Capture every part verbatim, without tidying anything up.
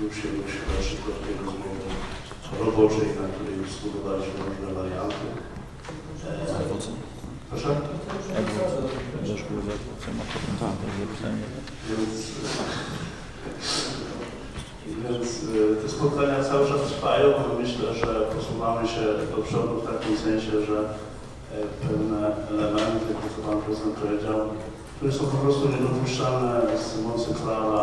już się chyba trzykrotnie rozmowy roboczej, na której dyskutowaliśmy różne warianty. Zawodzą. Proszę? Doszły zawodzą, a potem tam też zapisanie. Więc, więc te spotkania cały czas trwają. Myślę, że posuwamy się do przodu w takim sensie, że pewne elementy, jak to Pan Prezydent powiedział, które są po prostu niedopuszczalne z mocy prawa.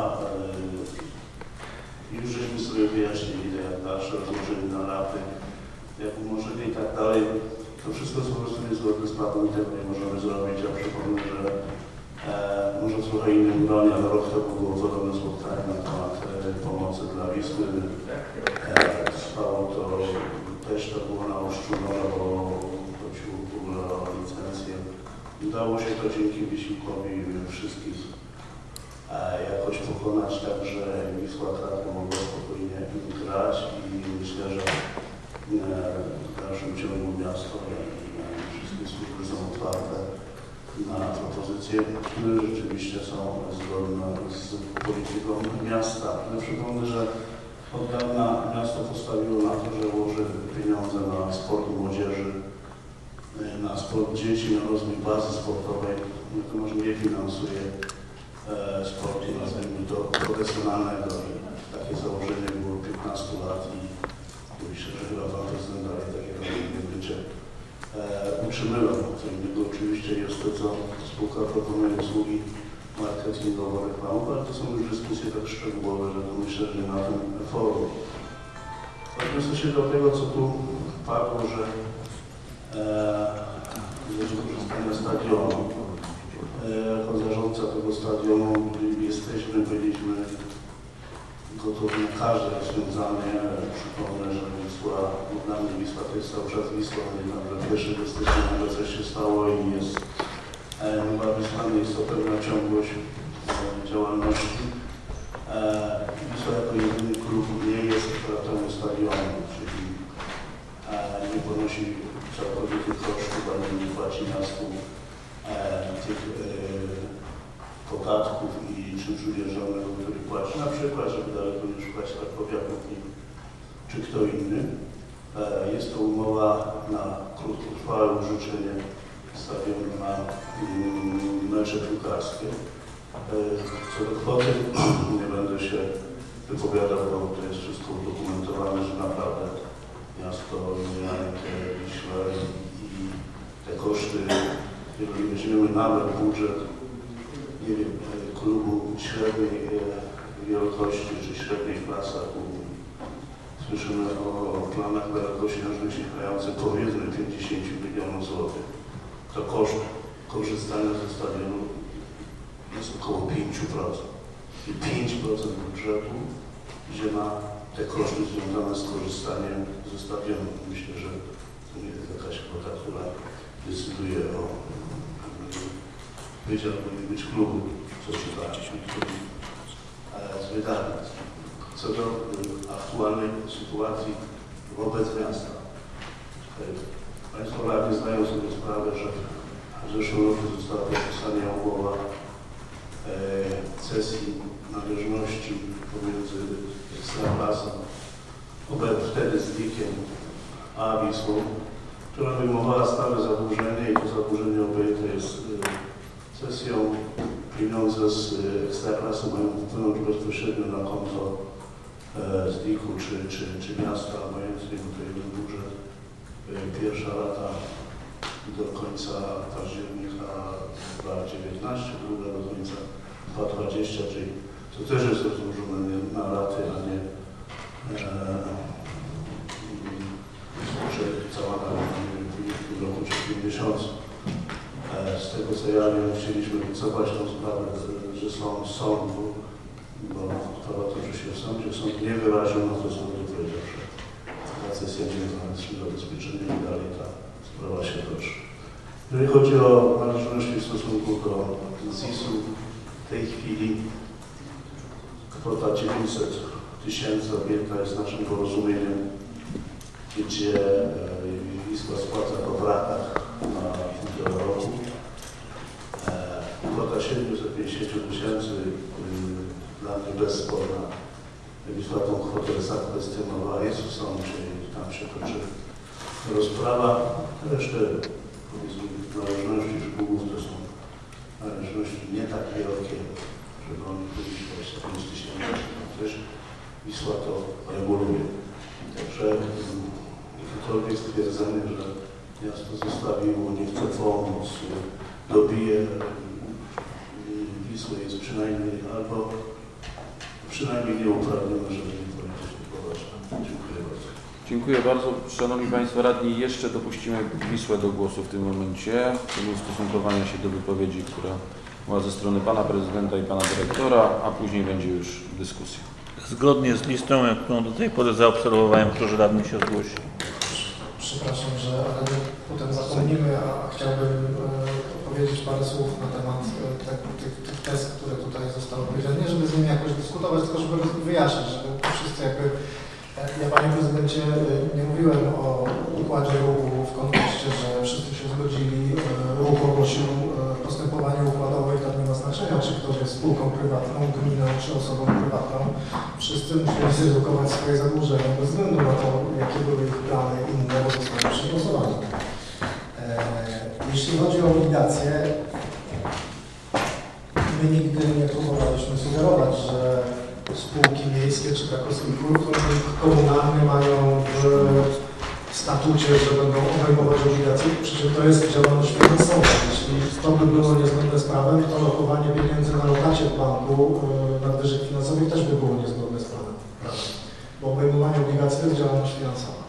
Już żeśmy sobie wyjaśnili, jak dalsze rozłożyli na laty, jak umorzyli i tak dalej. To wszystko jest po prostu niezgodne z prawem i tego nie możemy zrobić. Ja przypomnę, że e, może w trochę innym gronie, ale rok temu było podobne spotkanie na temat e, pomocy dla Wisły. E, trwało to, też to było na Oszczunora, bo chodziło w ogóle o licencję. Udało się to dzięki wysiłkowi wszystkich e, jakoś pokonać, tak że Wisła Kraków mogła spokojnie grać i myślę, że w dalszym ciągu miasto i wszystkie służby są otwarte na propozycje, które rzeczywiście są zgodne z polityką miasta. Ale przypomnę, że od dawna miasto postawiło na to, że łoży pieniądze na sport młodzieży, na sport dzieci, na rozwój bazy sportowej. No to może nie finansuje e, sportu, nazwijmy to profesjonalnego. I takie założenie było piętnaście lat i myślę, że chyba Pan Prezydent dalej takie rozumienie bycie e, utrzymywał. Co innego oczywiście jest to, co spółka proponuje usługi marketingowo-reklamowe, ale to są już dyskusje tak szczegółowe, że to myślę, że na tym forum. Odniosę się do tego, co tu padło, że ze korzystania stadionu. E, jako zarządca tego stadionu jesteśmy, byliśmy gotowi na każde rozwiązanie. Przypomnę, że Wisła, dla mnie Wisła to jest cały czas Wisła, że pierwszego stycznia nagle coś się stało i jest nowa Wisła, jest to pewna ciągłość e, działalności. E, Wisła jako jedyny klub nie jest operatorem stadionu, czyli e, nie ponosi całkowitych kosztów, ale nie płaci miastu e, tych e, podatków i czynszu dzierżawnego, który płaci, na przykład, żeby daleko nie szukać tak powiatów czy kto inny. E, jest to umowa na krótkotrwałe użyczenie stadionu na mm, mecze piłkarskie. E, co do kwoty, nie będę się wypowiadał, bo to jest wszystko udokumentowane, że naprawdę miasto Janikę, Wiśla i, i te koszty, jeżeli weźmiemy nawet budżet, nie wiem, klubu średniej wielkości czy średniej klasy, słyszymy o, o planach dalekosiężnych sięgających powiedzmy pięćdziesiąt milionów złotych. To koszt korzystania ze stadionu jest około pięć procent. I pięć procent budżetu idzie na te koszty związane z korzystaniem ze stadionu. Myślę, że to nie jest jakaś kwota, która decyduje o być albo nie być klubu, co trzeba z wydawnictw. Co do aktualnej sytuacji wobec miasta. Państwo radni zdają sobie sprawę, że w zeszłym roku została podpisana umowa cesji należności pomiędzy Ekstraklasą, wtedy z Likiem, a Wisłą, która wyjmowała stałe zadłużenie i to zadłużenie obejęte jest cesją. Pieniądze z Ekstraklasy mają wpłynąć bezpośrednio na konto z Liku czy, czy, czy miasta, obojętnie, bo to jeden budżet. Pierwsza lata do końca października dwa tysiące dziewiętnastego, druga do końca dwa tysiące dwudziestego, czyli to też jest rozłożone na laty, a nie że cała w roku czy w tym miesiącu. Z tego co ja wiem, chcieliśmy wycofać tą sprawę, że są sąd, bo operatorzy się w sądzie, sąd nie wyraził, no to sąd powiedział, że ta cesja nie jest należnym zabezpieczeniem i dalej ta sprawa się toczy. Jeżeli chodzi o należności w stosunku do Z I S-u, w tej chwili kwota dziewięćset tysięcy objęta jest naszym porozumieniem, gdzie Wisła spłaca po ratach na półtora roku. Kwota siedemset pięćdziesiąt tysięcy dla mnie bezsporna Wisła tą kwotę zakwestionowała, jest w sądzie i tam się toczy rozprawa. Resztę, powiedzmy, należności szkółów to są należności nie tak wielkie, żeby oni byli pięć tysięcy, też Wisła to reguluje. Także jakiekolwiek stwierdzenie, że miasto zostawiło, nie chce pomóc, dobije Wisły, jest przynajmniej albo przynajmniej nieuprawnione, żeby nie powiedzieć poważne. Dziękuję bardzo. Dziękuję bardzo. Szanowni Państwo Radni, jeszcze dopuścimy Wisłę do głosu w tym momencie, w celu ustosunkowania się do wypowiedzi, która była ze strony Pana Prezydenta i Pana Dyrektora, a później będzie już dyskusja. Zgodnie z listą, którą do tej pory zaobserwowałem, którzy radni się zgłosili. Przepraszam, że ale potem zapomnimy, a chciałbym e, powiedzieć parę słów na temat e, te, tych, tych tez, które tutaj zostały powiedziane. Nie żeby z nimi jakoś dyskutować, tylko żeby wyjaśnić, żeby wszyscy jakby... Ja, Panie Prezydencie, nie mówiłem o układzie ruchu w kontekście, że wszyscy się zgodzili. Ruch ogłosił postępowanie układowe i to nie ma znaczenia, czy ktoś jest spółką prywatną, gminą, czy osobą prywatną. Wszyscy musieli zredukować swoje zadłużenia bez względu na to, jakie były ich plany inne, bo zostały przegłosowane. Jeśli chodzi o obligacje, my nigdy nie próbowaliśmy sugerować, że spółki miejskie czy krakowski klub komunalny mają w statucie, że będą obejmować obligacje, przy czym to jest działalność finansowa. Jeśli to by było niezgodne z prawem, to lokowanie pieniędzy na lokacie w banku nadwyżek finansowych też by było niezgodne z prawem. Bo obejmowanie obligacji to jest działalność finansowa.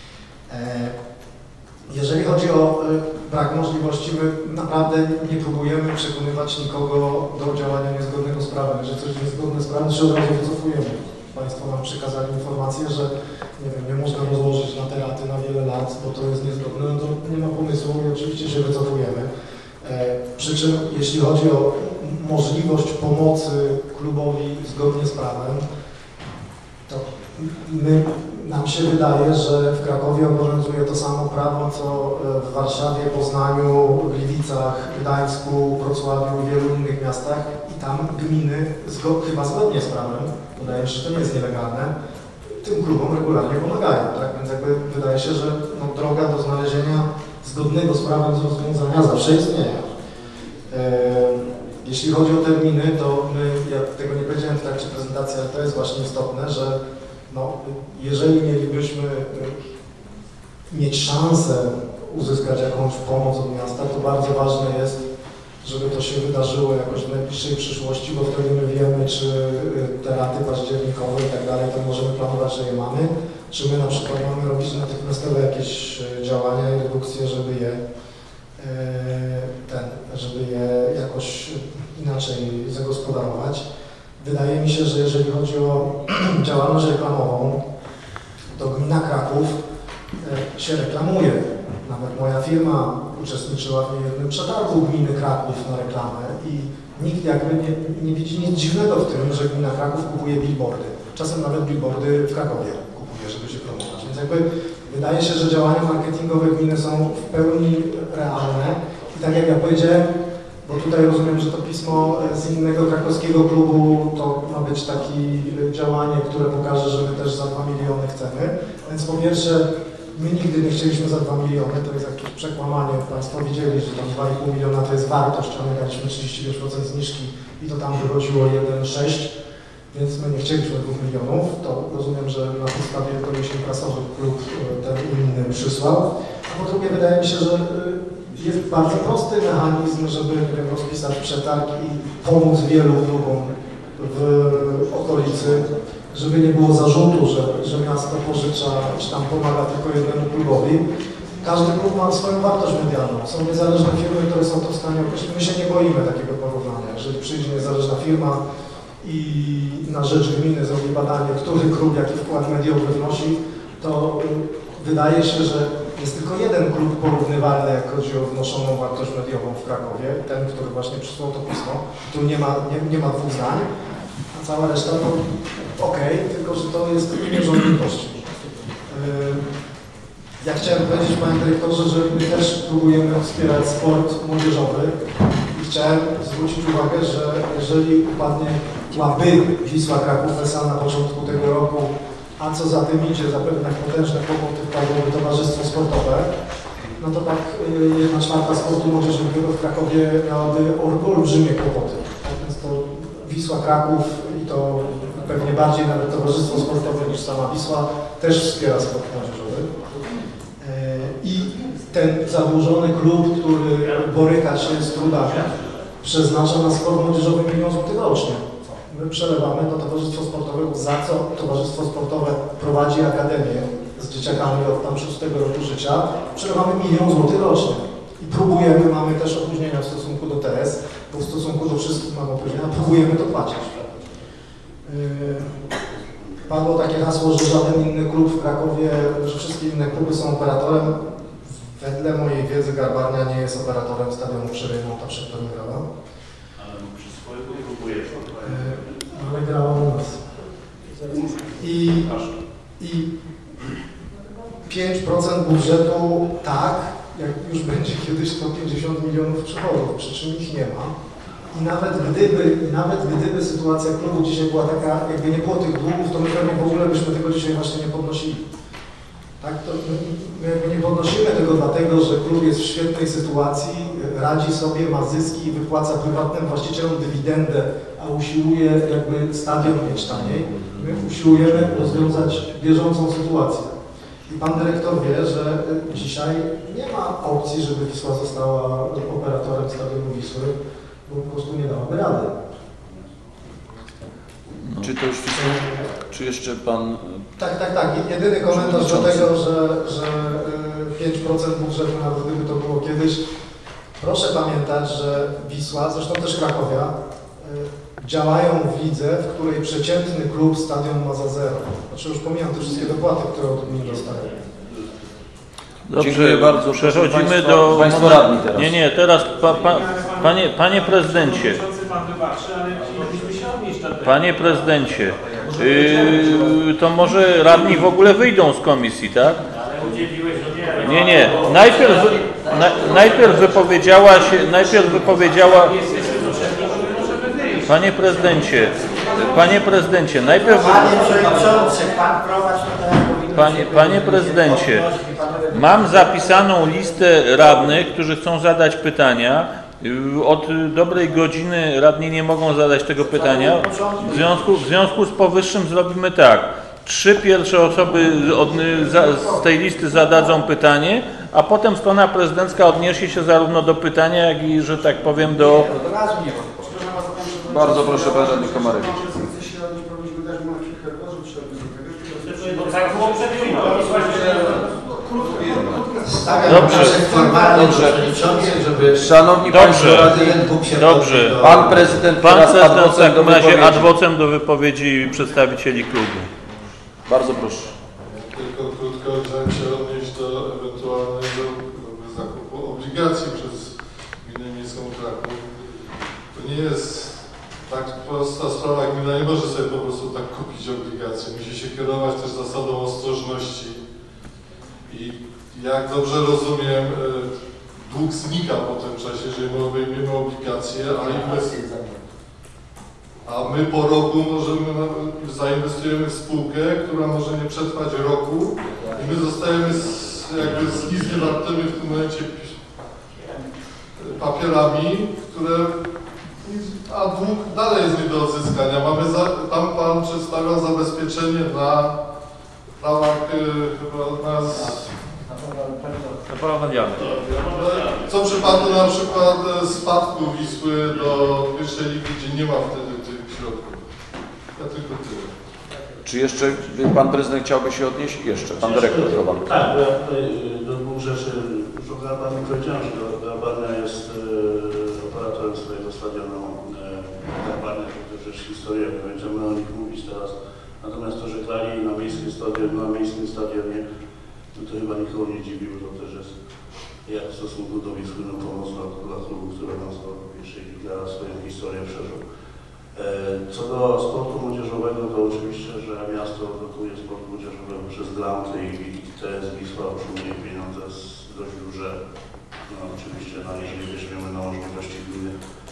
Jeżeli chodzi o brak możliwości, my naprawdę nie próbujemy przekonywać nikogo do działania niezgodnego z prawem. Jeżeli coś jest niezgodne z prawem, to się od razu wycofujemy. Państwo nam przekazali informację, że nie wiem, nie można rozłożyć na te raty na wiele lat, bo to jest niezgodne, no to nie ma pomysłu i oczywiście się wycofujemy. E, przy czym jeśli chodzi o możliwość pomocy klubowi zgodnie z prawem, to my, nam się wydaje, że w Krakowie obowiązuje to samo prawo, co w Warszawie, Poznaniu, Gliwicach, Gdańsku, Wrocławiu i wielu innych miastach i tam gminy, zgo, chyba zgodnie z prawem, wydaje się, że to nie jest nielegalne, tym klubom regularnie pomagają, tak? Więc jakby wydaje się, że no, droga do znalezienia zgodnego z prawem rozwiązania zawsze istnieje. Jeśli chodzi o terminy, to my, ja tego nie powiedziałem w trakcie prezentacji, ale to jest właśnie istotne, że no, jeżeli mielibyśmy mieć szansę uzyskać jakąś pomoc od miasta, to bardzo ważne jest, żeby to się wydarzyło jakoś w najbliższej przyszłości, bo wtedy my wiemy, czy te raty październikowe i tak dalej, to możemy planować, że je mamy, czy my na przykład mamy robić natychmiastowe jakieś działania i redukcje, żeby je ten, żeby je jakoś inaczej zagospodarować. Wydaje mi się, że jeżeli chodzi o działalność reklamową, to gmina Kraków się reklamuje. Nawet moja firma uczestniczyła w jednym przetargu gminy Kraków na reklamę i nikt jakby nie, nie widzi nic dziwnego w tym, że gmina Kraków kupuje billboardy. Czasem nawet billboardy w Krakowie kupuje, żeby się promować. Więc jakby wydaje się, że działania marketingowe gminy są w pełni realne i tak jak ja powiedziałem, bo tutaj rozumiem, że to pismo z innego krakowskiego klubu to ma być takie działanie, które pokaże, że my też za dwa miliony chcemy. Więc po pierwsze, my nigdy nie chcieliśmy za dwa miliony, to jest jakieś przekłamanie. Państwo widzieli, że tam dwa i pół miliona to jest wartość, a my daliśmy trzydzieści pięć procent zniżki i to tam wychodziło jeden przecinek sześć, więc my nie chcieliśmy dwóch milionów. To rozumiem, że na podstawie doniesień prasowych klub ten inny przysłał. A po drugie, wydaje mi się, że jest bardzo prosty mechanizm, żeby nie wiem, rozpisać przetarg i pomóc wielu klubom w okolicy, żeby nie było zarzutu, że, że miasto pożycza czy tam pomaga tylko jednemu klubowi. Każdy klub ma swoją wartość medialną. Są niezależne firmy, które są to w stanie określić. My się nie boimy takiego porównania. Jeżeli przyjdzie niezależna firma i na rzecz gminy zrobi badanie, który klub jaki wkład mediowy wnosi, to wydaje się, że jest tylko jeden klub porównywalny, jak chodzi o wnoszoną wartość mediową w Krakowie, ten, który właśnie przysłał to pismo. Tu nie ma, nie, nie ma dwóch zdań, a cała reszta to okej, okay, tylko że to jest nierządliwości. Ja chciałem powiedzieć, panie dyrektorze, że my też próbujemy wspierać sport młodzieżowy i w chciałem zwrócić uwagę, że jeżeli upadnie łaby Wisła Kraków S A na początku tego roku, a co za tym idzie, zapewne potężne kłopoty wpadłoby towarzystwo sportowe, no to tak y, jedna czwarta sportu młodzieżowego w Krakowie miałaby olbrzymie kłopoty. Tak więc to Wisła Kraków i to pewnie bardziej nawet towarzystwo sportowe niż sama Wisła też wspiera sport młodzieżowy. Y, I ten zadłużony klub, który boryka się z trudami, przeznacza na sport młodzieżowy milion złotych rocznie. My przelewamy do Towarzystwa Sportowego, za co Towarzystwo Sportowe prowadzi akademię z dzieciakami od tam szóstego roku życia, przelewamy milion złotych rocznie. I próbujemy, mamy też opóźnienia w stosunku do T S, bo w stosunku do wszystkich mamy opóźnienia, próbujemy to płacić. Yy, padło takie hasło, że żaden inny klub w Krakowie, że wszystkie inne kluby są operatorem. Wedle mojej wiedzy Garbarnia nie jest operatorem stadionu przy Rejmonta, przy którym grała. Ale przy swojego próbuje. Ale grała u nas. I, i pięć procent budżetu tak, jak już będzie kiedyś sto pięćdziesiąt milionów przychodów, przy czym ich nie ma. I nawet gdyby, i nawet gdyby sytuacja klubu dzisiaj była taka, jakby nie było tych długów, to my pewnie w ogóle byśmy tego dzisiaj właśnie nie podnosili. Tak, to my, my jakby nie podnosimy tego dlatego, że klub jest w świetnej sytuacji, radzi sobie, ma zyski i wypłaca prywatnym właścicielom dywidendę, a usiłuje jakby stadion mieć taniej. My usiłujemy rozwiązać bieżącą sytuację. I pan dyrektor wie, że dzisiaj nie ma opcji, żeby Wisła została operatorem stadionu Wisły, bo po prostu nie dałaby rady. No. Czy to już wszystko? Czy jeszcze pan... Tak, tak, tak. Jedyny komentarz do tego, że, że pięć procent budżetu, nawet gdyby to było kiedyś. Proszę pamiętać, że Wisła, zresztą też Krakowia, działają w lidze, w której przeciętny klub stadion ma za zero. Znaczy już pomijam te wszystkie dopłaty, które od gminy dostają. Dobrze, Dziękuję bardzo. Przechodzimy państwa, do... Państwo radni teraz. Nie, nie, teraz pa, pa, panie, panie prezydencie. Panie prezydencie, yy, to może radni w ogóle wyjdą z komisji, tak? Nie, nie. Najpierw, na, najpierw wypowiedziała się, najpierw wypowiedziała... Panie prezydencie, panie prezydencie, najpierw... Panie przewodniczący, pan prowadź to Panie, panie prezydencie, mam zapisaną listę radnych, którzy chcą zadać pytania. Od dobrej godziny radni nie mogą zadać tego pytania. W związku, w związku z powyższym zrobimy tak. Trzy pierwsze osoby od, z tej listy zadadzą pytanie, a potem strona prezydencka odniesie się zarówno do pytania, jak i, że tak powiem, do... Bardzo proszę, pan radny Komarewicz. Dobrze. Dobrze. żeby Szanowni Dobrze. Państwo radni, Dobrze. pan prezydent Pan teraz prezydent w adwocem do takim razie wypowiedzi. adwocem do wypowiedzi przedstawicieli klubu. Bardzo proszę. Tylko krótko chciałem się odnieść do ewentualnego zakupu obligacji przez Gminę Miejską Kraków. To nie jest tak prosta sprawa, gmina nie może sobie po prostu tak kupić obligacji. Musi się kierować też zasadą ostrożności. I jak dobrze rozumiem, dług znika po tym czasie, jeżeli my obejmiemy obligacje, a inwestycje. A my po roku możemy, zainwestujemy w spółkę, która może nie przetrwać roku i my zostajemy z, jakby z nic nie wartymi w tym momencie papierami, które, a dług dalej jest nie do odzyskania. Mamy za, tam Pan przedstawiał zabezpieczenie na prawach chyba nas. Na prawa medialne. Co w przypadku na przykład spadku Wisły do pierwszej ligi, gdzie nie ma wtedy tych środków. Ja tylko tyle. Czy jeszcze pan prezydent chciałby się odnieść? Jeszcze. Pan dyrektor Rowan. Tak, bo ja tutaj do dwóch rzeczy, już o Garbarni powiedziałem, że Garbarnia jest e, operatorem swojego stadionu. E, Garbarnia to też jest historia, nie będziemy o nich mówić teraz. Natomiast to, że grali na miejskim stadionie, na miejskim stadionie, no to chyba nikogo nie dziwiło, to też jest jak w stosunku do Wisły no, pomoc dla, dla klubu, który nas do pierwszej ligi swoją historię przeżył. Co do sportu młodzieżowego, to oczywiście, że miasto dotuje sport młodzieżowy przez granty i T S Wisła otrzymuje pieniądze z dość duże. No, oczywiście, no, jeżeli weźmiemy na możliwości gminy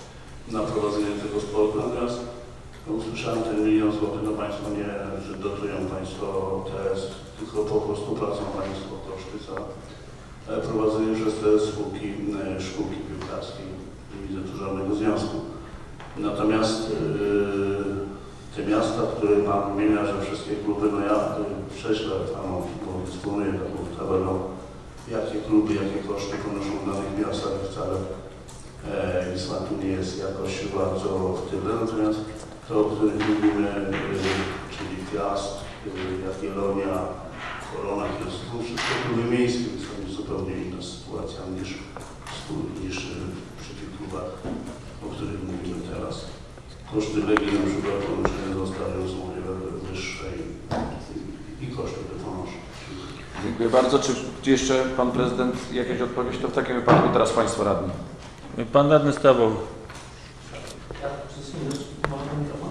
na prowadzenie tego sportu. Natomiast no, usłyszałem ten milion złotych, no Państwo nie, że dotują Państwo test, tylko po prostu płacą Państwo koszty za prowadzenie przez te spółki szkółki piłkarskiej. Nie widzę tu żadnego związku. Natomiast yy, te miasta, które mam wymienia, że wszystkie kluby, no ja prześlę Panu, bo dysponuję taką tabelą, jakie kluby, jakie koszty ponoszą w danych miastach. Wcale e, Wisła tu nie jest jakoś bardzo w tyle. Natomiast to, o których mówimy, yy, czyli Piast, yy, Jagiellonia, Korona, to wszystko kluby miejskie, więc to jest zupełnie inna sytuacja niż, niż przy tych klubach, o których mówimy teraz. Koszty Legii na przykład połączenia do stadionu są wyższe i, i koszty te ponoszą. Dziękuję bardzo. Czy jeszcze Pan Prezydent jakieś odpowiedź? To w takim wypadku teraz Państwo radni. Pan radny Stawoł. Ja może mikrofon?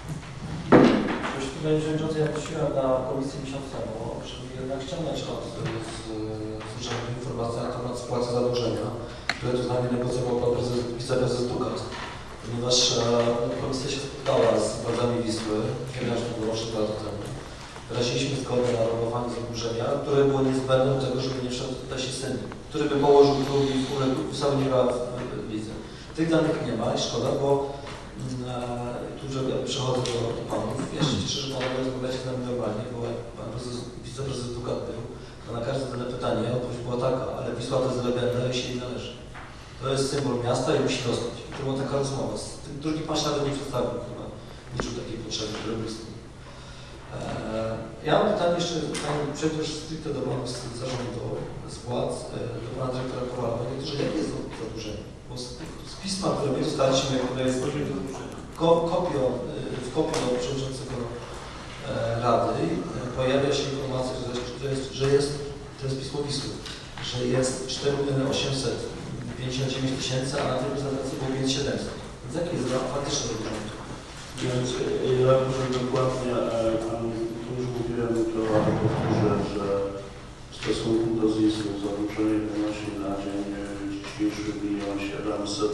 Pani Przewodnicząca, ja prosiłem na komisję miesiąc temu, żeby jednak ściągnąć od z urzędu informacji na temat spłaty zadłużenia, które tu z nami negocjował pan prezes, wiceprezes Dukat. Ponieważ e, komisja się spotkała z władzami Wisły, kiedy aż to było trzy lata temu. Wyraziliśmy zgodę na rolowanie zadłużenia, które było niezbędne do tego, żeby nie wszedł Lesi Syni, który by położył drugi w ogóle Wisła nie była w lidze. Tych danych nie ma i szkoda, bo tu, że przechodzę do, do panów. Ja się cieszę, że panowie rozmawiacie z nami normalnie, bo jak pan prezes, wiceprezes Dukat był, to na każde tyle pytanie odpowiedź była taka, ale Wisła to jest legenda i się jej należy. To jest symbol miasta i musi rosnąć. I to była taka rozmowa. Drugi pan się nawet nie przedstawił, chyba nie czuł takiej potrzeby, żeby był z tym. Eee, ja mam pytanie jeszcze, pani przejdę już stricte do panów z zarządu, z władz, do pana dyrektora Kowala. Panie doktorze, jakie jest zadłużenie? Bo z, z pisma, które my dostaliśmy, które jest ko, kopią, w kopii do przewodniczącego e, Rady, e, pojawia się informacja, że jest, że jest, to jest pismo Wisły, że jest cztery miliony osiemset pięćdziesiąt dziewięć tysięcy, a na tej prezentacji było pięć tysięcy siedemset. Więc jakie jest faktyczne zadłużenie? Więc ja może dokładnie, tu już mówiłem, to powtórzę, że w stosunku do zysku zadłużenie wynosi na dzień dzisiejszy milion siedemset,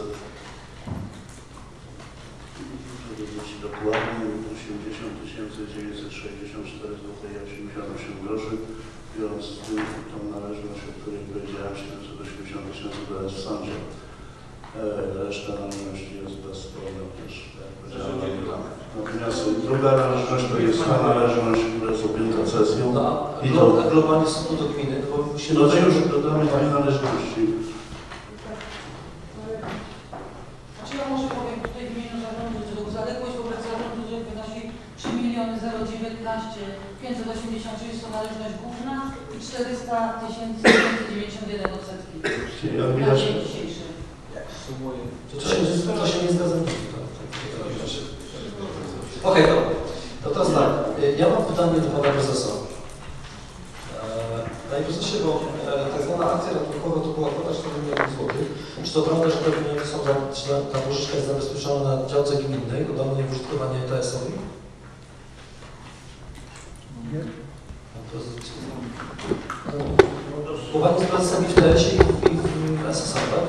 żeby być dokładnie, osiemdziesiąt tysięcy dziewięćset sześćdziesiąt cztery złote i osiemdziesiąt osiem groszy, biorąc z tym tą należność, o której powiedziałem, siedemset osiemdziesiąt tysięcy dodać w sądzie. Reszta należności jest bezsprawna też. Natomiast druga należność to jest ta należność, która jest objęta cesją. No, I to to globalnie są do gminy, bo musimy... No to już dodamy dwie należności. Znaczy ja może powiem tutaj w imieniu zarządu, że zaległość wobec zarządu wynosi trzy miliony dziewiętnaście pięćset osiemdziesiąt sześć to należność główna i czterysta tysięcy pięćset dziewięćdziesiąt jeden odsetki. Jak widać, To, to, się, to się nie zgadza. Okej, okay, to teraz tak. Ja mam pytanie do pana prezesa. Panie prezesie, bo tak zwana akcja ratunkowa to była kwota cztery miliony złotych. Czy to prawda, że te pieniądze są, że ta pożyczka jest zabezpieczona na działce gminnej, oddana w użytkowanie T S owi? Nie. Bo pani jest prezesem i w T S ie i w S S A, tak?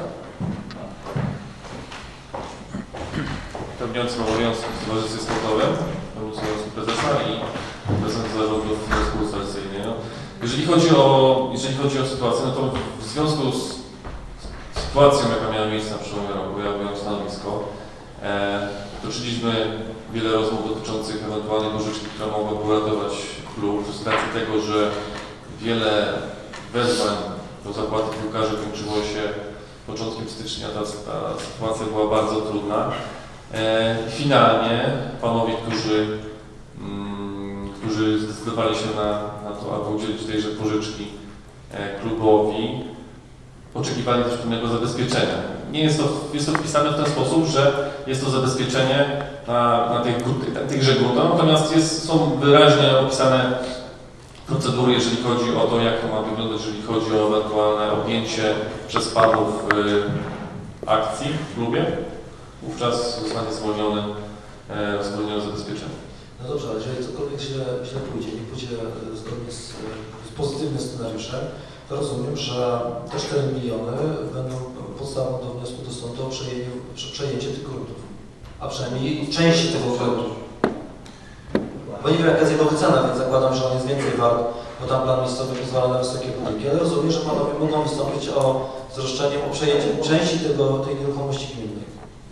Pełniącym obowiązki w towarzystwie sportowym, pełniącym prezesa i prezesem zarządu związku stacyjnego. Jeżeli chodzi o, jeżeli chodzi o sytuację, no to w związku z sytuacją, jaka miała miejsce na przełomie roku, ja byłem stanowisko, e, toczyliśmy wiele rozmów dotyczących ewentualnej pożyczki, która mogłaby uratować klub, z racji tego, że wiele wezwań do zapłaty piłkarzy kończyło się początkiem stycznia, ta, ta sytuacja była bardzo trudna. E, finalnie panowie, którzy, mm, którzy zdecydowali się na, na to, aby udzielić tejże pożyczki e, klubowi, oczekiwali też pewnego zabezpieczenia. Nie jest to, jest to wpisane w ten sposób, że jest to zabezpieczenie na, na tych, tychże gruntach, natomiast jest, są wyraźnie opisane procedury, jeżeli chodzi o to, jak to ma wyglądać, jeżeli chodzi o ewentualne objęcie przez panów y, akcji w klubie. Wówczas zostanie zwolniony, e, zwolnione zabezpieczenie. No dobrze, ale jeżeli cokolwiek źle, źle pójdzie, nie pójdzie zgodnie z, z pozytywnym scenariuszem, to rozumiem, że te cztery miliony będą podstawą do wniosku do sądu o przejęcie, przejęcie tych gruntów, a przynajmniej części tego gruntów. Bo nie wiem, jaka jest jego wycena, więc zakładam, że on jest więcej wart, bo tam plan miejscowy pozwala na wysokie budynki, ale rozumiem, że panowie mogą wystąpić o z roszczeniem o przejęcie części tego, tej nieruchomości gminnej.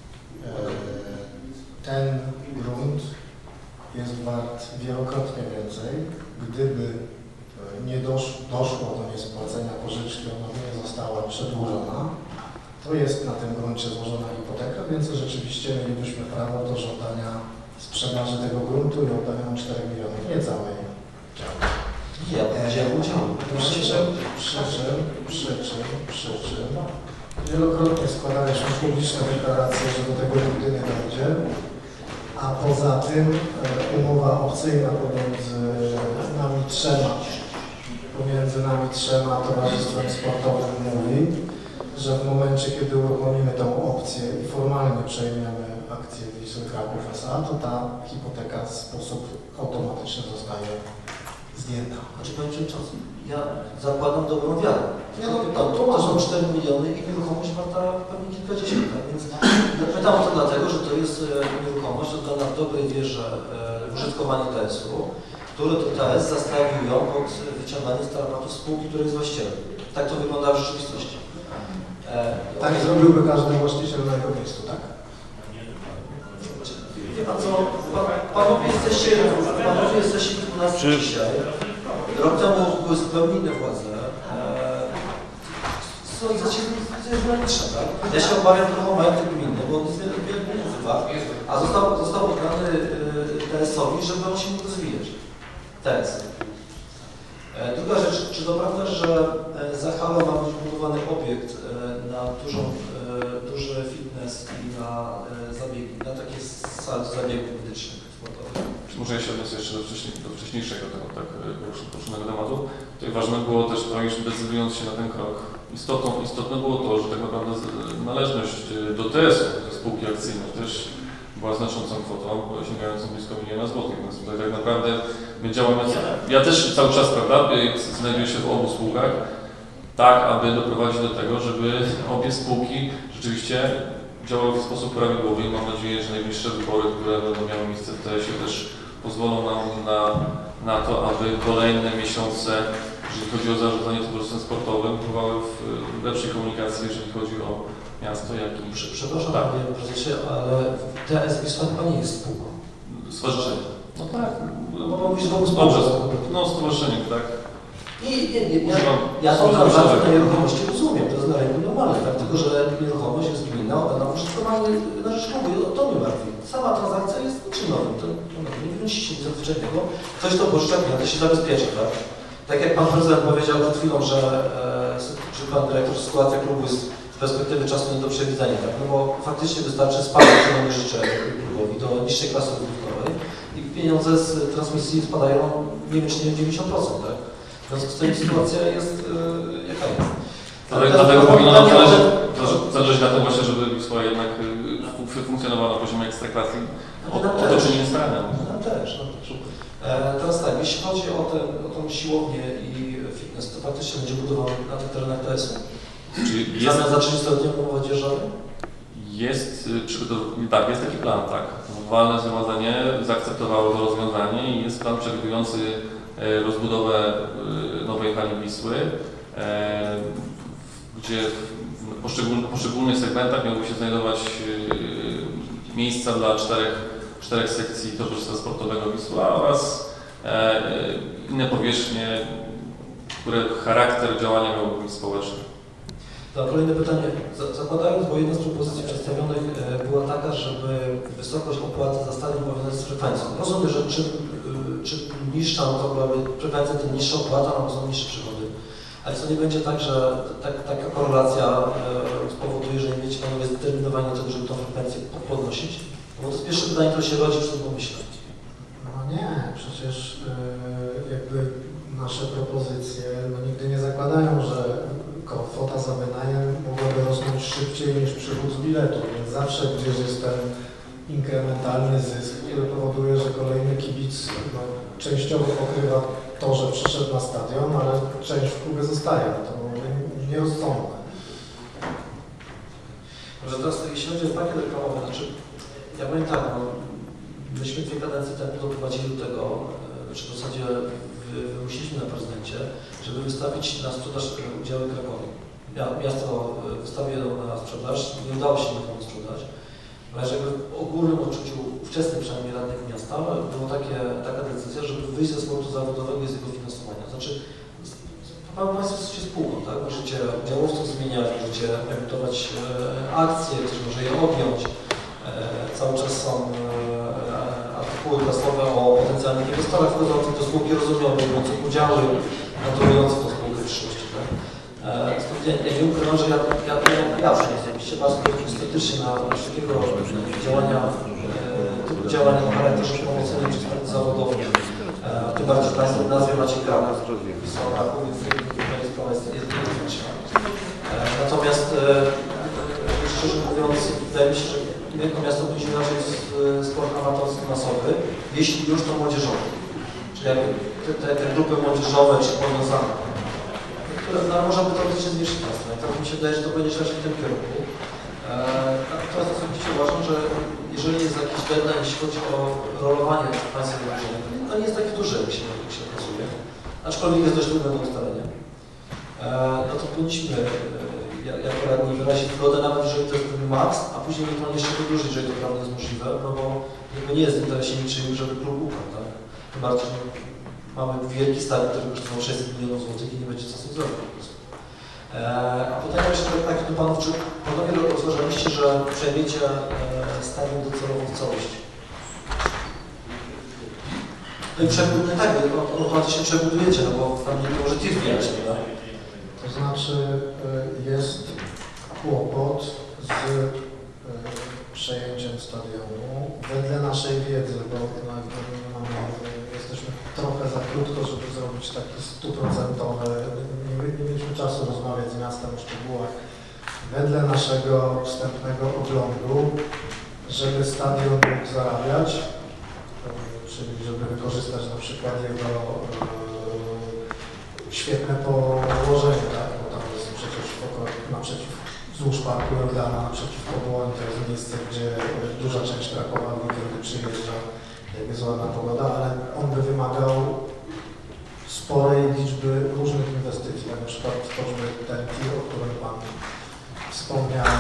Ten grunt jest wart wielokrotnie więcej. Gdyby nie dosz, doszło do niespłacenia pożyczki, ona nie została przedłużona, to jest na tym gruncie złożona hipoteka, więc rzeczywiście mielibyśmy prawo do żądania sprzedaży tego gruntu i oddania cztery miliony, nie całej działki. Ja powiedziałem udziału. Przy czym, przy czym, przy czym, przy czym wielokrotnie składaliśmy publiczne deklaracje, że do tego nigdy nie dojdzie, a poza tym umowa opcyjna pomiędzy nami trzema, pomiędzy nami trzema towarzystwem sportowym mówi, że w momencie, kiedy uruchomimy tą opcję i formalnie przejmiemy akcję Wisły Kraków S A, to ta hipoteka w sposób automatyczny zostaje zdjęta. Znaczy powiem przewodniczący, ja zakładam dobrą wiarę. Ja no, to, to są cztery miliony i nieruchomość warta pewnie kilkadziesiąt, tak? Więc pytam o to dlatego, że to jest nieruchomość oddana w dobrej wierze e, użytkowanie T S u, które to T S zastawiują pod wyciąganie z tarapatu spółki, która jest właścicielem. Tak to wygląda w rzeczywistości. E, tak okay. Zrobiłby każdy właściciel na jego miejscu, tak? Wie pan co, pan, panowie jesteście, panowie jesteście kilku nas Czy... dzisiaj. Rok temu były zupełnie inne władze. Sądzę się z tak? Ja się obawiam trochę o majątek gminy, bo on jest wiele, wiele pieniędzy wart, a został, został oddany T S owi, żeby on się mógł rozwijać. T S. Druga rzecz, czy to prawda, że za halą ma być budowany obiekt na dużą, duży fitness i na zabiegi, na takie sale zabiegów medycznych, sportowych? Może ja się odniosę jeszcze do, wcześniej, do wcześniejszego tego tak poruszonego tematu. Tutaj ważne było też to, iż decydując się na ten krok, istotą, istotne było to, że tak naprawdę należność do T S u, do spółki akcyjnej też była znaczącą kwotą, sięgającą blisko miliona złotych, więc tutaj tak naprawdę my działamy, ja też cały czas, prawda, znajduję się w obu spółkach, tak, aby doprowadzić do tego, żeby obie spółki rzeczywiście działały w sposób prawidłowy i mam nadzieję, że najbliższe wybory, które będą miały miejsce w T S ie też pozwolą nam na, na to, aby kolejne miesiące, jeżeli chodzi o zarządzanie towarzystwem sportowym, bywały w lepszej komunikacji, jeżeli chodzi o miasto, jak i... Przepraszam, tak. Panie prezesie, ale T S Wisła chyba nie jest spółką. Stowarzyszenie. No tak. No bo mówisz, że było Dobrze, no stowarzyszenie, tak. I nie, nie, ja, ja tą transakcję na nieruchomości rozumiem, to jest na rynku normalne, tak? Tylko że nieruchomość jest gminna, oddana w użytkowanie na rzecz klubu i to mnie martwi. Sama transakcja jest czym nowym, to, to nie wziąć się nic nadzwyczajnego, ktoś to poszczepnia, to się zabezpieczy, tak? Tak jak pan prezydent powiedział przed chwilą, że, e, czy pan dyrektor, że sytuacja klubu jest z perspektywy czasu nie do przewidzenia, tak? No bo faktycznie wystarczy spadek, czego nie życzę klubowi, do niższej klasy rozgrywkowej i pieniądze z transmisji spadają nie wiem, czy nie dziewięćdziesiąt procent, tak? W związku z tym sytuacja jest yy, jaka jest. Ale dlatego powinno nam zależeć, zależeć na tym właśnie, żeby Wisła jednak funkcjonowała na poziomie ekstraklasy, otoczenie jest terrenem. Nam też, nam też. E, teraz tak, jeśli chodzi o, ten, o tą siłownię i fitness, to faktycznie będzie budowany na tych terenach T S u? Czyli jest... Zamiast za trzydziestoletnią umowę dzierżawy? Jest, tak, jest taki plan, tak. Walne zgromadzenie zaakceptowało to rozwiązanie i jest plan przewidujący rozbudowę nowej hali Wisły, gdzie w poszczególnych, poszczególnych segmentach miałyby się znajdować miejsca dla czterech, czterech sekcji towarzystwa sportowego Wisła oraz inne powierzchnie, które charakter działania miałby być społeczny. To kolejne pytanie. Zakładając, bo jedna z propozycji przedstawionych była taka, żeby wysokość opłaty za stadion powiązać z frekwencją. Rozumiem, że czym, czym niższa to byłaby frekwencja, tym niższa opłata, no są niższe przychody. Ale co nie będzie tak, że tak, taka korelacja spowoduje, że nie będziecie panowie zdeterminowani do tego, żeby tą frekwencję podnosić? Bo to jest pierwsze pytanie, które się rodzi przy tym pomyśle. No nie, przecież yy, jakby nasze propozycje no, nigdy nie zakładają, że kwota za wynajem mogłaby rosnąć szybciej niż przychód z biletu, więc zawsze gdzieś jest ten inkrementalny zysk, który powoduje, że kolejny kibic no, częściowo pokrywa to, że przyszedł na stadion, ale część w klubie zostaje. To nierozsądne. Może teraz, jeśli chodzi o pakiet reklamowy, znaczy, ja powiem tak, no, myśmy dwie kadencje temu doprowadzili do tego, czy w zasadzie wymusiliśmy na prezydencie, żeby wystawić na sprzedaż udziały Krakowi. Miasto wystawiło na sprzedaż, nie udało się nikomu sprzedać, ale jakby w ogólnym odczuciu, ówczesnym przynajmniej radnych miasta, była takie, taka decyzja, żeby wyjść ze sportu zawodowego i z jego finansowania. Znaczy, Państwo jesteście spółką, tak? Możecie udziałowców zmieniać, możecie emitować e, akcje, ktoś może je objąć. E, cały czas są e, artykuły prasowe o potencjalnych inwestorach wchodzących do spółki rozumianej, mających udziały, kontrolujących tą spółkę w przyszłości. Tak? E, ja, ja nie ukrywam, że ja, ja, ja, ja osobiście bardzo estetycznie na, na wszelkiego działania, e, typu działania o charakterze promocyjnym czy sprawcy zawodowym. E, tym bardziej, że Państwo w nazwie macie grana, są Kraków, więc sprawa jest jednoznaczna. Natomiast e, szczerze mówiąc, wydaje mi się, że jako miasto będzie raczej sport amatorski masowy, jeśli już to młodzieżowy. Czyli jakby te, te, te grupy młodzieżowe czy powiązane, które no, można by to oczywiście zmniejszyć państwo. I tak mi się wydaje, że to będzie raczej w tym kierunku. Natomiast osobiście uważam, że jeżeli jest jakiś deadline, jeśli chodzi o rolowanie państwa młodzieżowego, to nie jest taki duży, jak się, jak się okazuje. Aczkolwiek jest dość trudne do ustalenia. No to powinniśmy jako radni wyrazić zgodę, nawet jeżeli to jest ten maks, a później niech pan jeszcze wydłuży, jeżeli to prawnie jest możliwe, no bo nie jest w interesie niczym, żeby klub upadł, tak? Tym bardziej, że mamy wielki stadion, który kosztował sześćset milionów złotych i nie będzie co z tym zrobić po prostu. A pytanie jeszcze takie do panów, czy panowie rozważaliście, że przejmiecie stadion docelowo w całości? No i przebudujecie, tak, no to się przebudujecie, no bo tam nie może tir wjechać, prawda? To znaczy jest kłopot z przejęciem stadionu. Wedle naszej wiedzy, bo mamy, jesteśmy trochę za krótko, żeby zrobić taki stuprocentowy, nie, nie mieliśmy czasu rozmawiać z miastem o szczegółach. Wedle naszego wstępnego oglądu, żeby stadion mógł zarabiać, czyli żeby wykorzystać na przykład jego świetne położenie, tak? Bo tam jest przecież naprzeciw, wzdłuż Parku Jordana, naprzeciwko Błoń, to jest miejsce, gdzie duża część Krakowa w weekendy przyjeżdża, jak jest ładna pogoda, ale on by wymagał sporej liczby różnych inwestycji, jak na przykład choćby ten tir, o którym Pan wspomniał,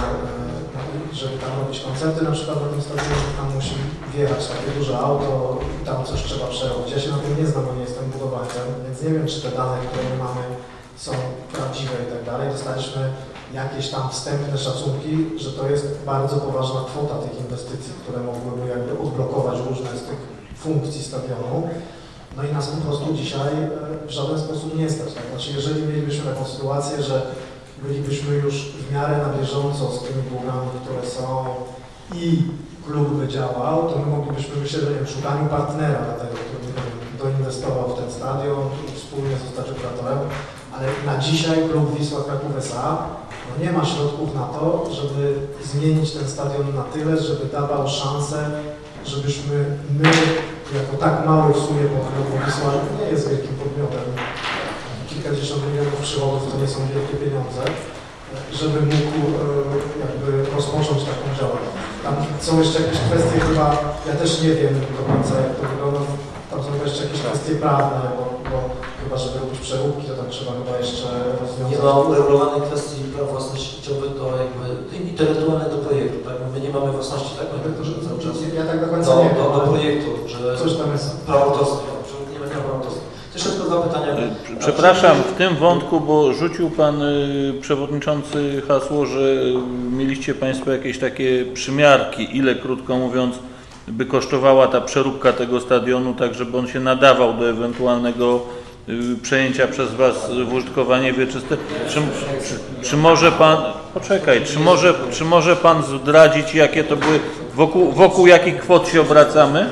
żeby tam robić koncerty, na przykład na tym stadionie tam musi wjechać takie duże auto i tam coś trzeba przerobić. Ja się na tym nie znam, bo nie jestem budowlańcem, więc nie wiem, czy te dane, które my mamy, są prawdziwe i tak dalej. Dostaliśmy jakieś tam wstępne szacunki, że to jest bardzo poważna kwota tych inwestycji, które mogłyby jakby odblokować różne z tych funkcji stadionu. No i nas po prostu dzisiaj w żaden sposób nie stać. Tak? Znaczy, jeżeli mielibyśmy taką sytuację, że bylibyśmy już w miarę na bieżąco z tymi długami, które są i klub by działał, to my moglibyśmy myśleć o szukaniu partnera dla tego, który by doinwestował w ten stadion i wspólnie zostać operatorem, ale na dzisiaj klub Wisła Kraków S A no nie ma środków na to, żeby zmienić ten stadion na tyle, żeby dawał szansę, żebyśmy my, jako tak mały w sumie podmiot, bo Wisła nie jest wielkim podmiotem, kilkadziesiąt milionów przychodów to nie są wielkie pieniądze, żeby mógł jakby rozpocząć taką działalność. Tam są jeszcze jakieś kwestie chyba, ja też nie wiem do końca jak to wygląda, tam są jeszcze jakieś kwestie prawne, bo, bo chyba żeby robić przeróbki, to tam trzeba chyba jeszcze rozwiązać. Nie ma uregulowanej kwestii praw własnościowych do jakby intelektualnej do projektu, tak? My nie mamy własności, tak? My to, że cały czas ja tak do końca do, nie wiem, do, do projektu, że coś tam jest. Prawo autorskie, że nie ma prawa autorskie. Jeszcze tylko dwa pytania. Przepraszam, w tym wątku, bo rzucił Pan y, Przewodniczący hasło, że mieliście Państwo jakieś takie przymiarki, ile krótko mówiąc by kosztowała ta przeróbka tego stadionu, tak żeby on się nadawał do ewentualnego y, przejęcia przez Was w użytkowanie wieczyste. Czy, czy, czy może Pan, poczekaj, czy może, czy może Pan zdradzić, jakie to były, wokół, wokół jakich kwot się obracamy?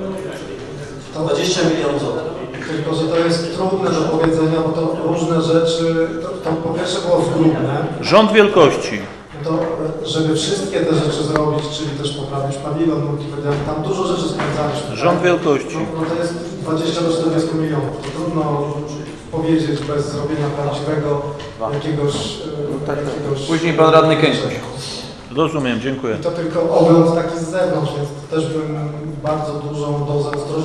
dwadzieścia milionów złotych. Tylko, że to jest trudne do powiedzenia, bo to różne rzeczy, to, to po pierwsze było zgrubne. Rząd wielkości. To żeby wszystkie te rzeczy zrobić, czyli też poprawić pawilon multimedialny, tam dużo rzeczy sprawdzaliśmy. Rząd wielkości. No, no to jest dwadzieścia do czterdziestu milionów. To trudno powiedzieć bez zrobienia prawdziwego jakiegoś... e, Tak, tak. jakiegoś Później pan radny Kękoś. Rozumiem, dziękuję. I to tylko ogląd taki z zewnątrz, więc też bym bardzo dużą dozę ostrożności